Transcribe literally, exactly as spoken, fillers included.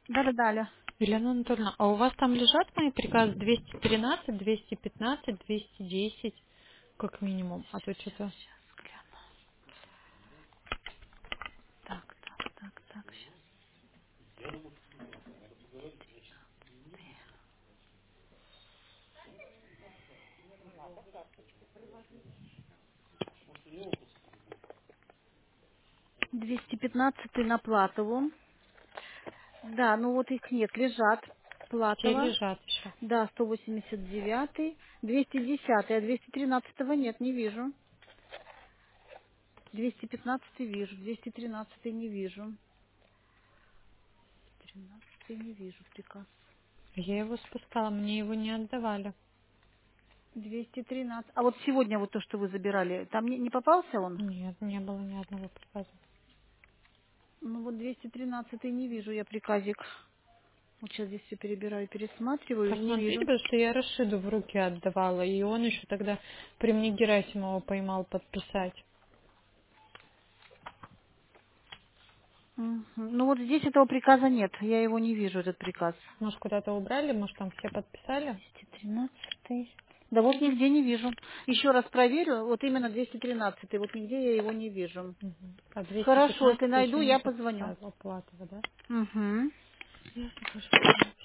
Да-да-да, Аля. Елена Анатольевна, а у вас там лежат мои приказы двести тринадцать, двести пятнадцать, двести десять, как минимум? А то что-то... Сейчас гляну. Так, так, так, так, сейчас. двести пятнадцатый на Платову. Да, ну вот их нет, лежат. Все Платова. лежат еще. Да, сто восемьдесят девятый. двести десятый, а двести тринадцатого нет, не вижу. двести пятнадцатый вижу, двести тринадцатый не вижу. тринадцатый не вижу приказ. Я его спускала, мне его не отдавали. двести тринадцать. А вот сегодня вот то, что вы забирали, там не, не попался он? Нет, не было ни одного приказа. Ну вот двести тринадцатый не вижу я приказик. Вот сейчас здесь все перебираю, пересматриваю, не Посмотрите, вижу. потому что я Рашиду в руки отдавала, и он еще тогда при мне Герасимова поймал подписать. Мгм. Ну вот здесь этого приказа нет, я его не вижу, этот приказ. Может, куда-то убрали, может, там все подписали? двести тринадцатый. Да вот нигде не вижу. Еще раз проверю, вот именно двести тринадцатый, вот нигде я его не вижу. Мгм. А двести Хорошо, если пятнадцать найду, еще не я позвоню. подписала Платова, да? Угу. Ясно, хорошо.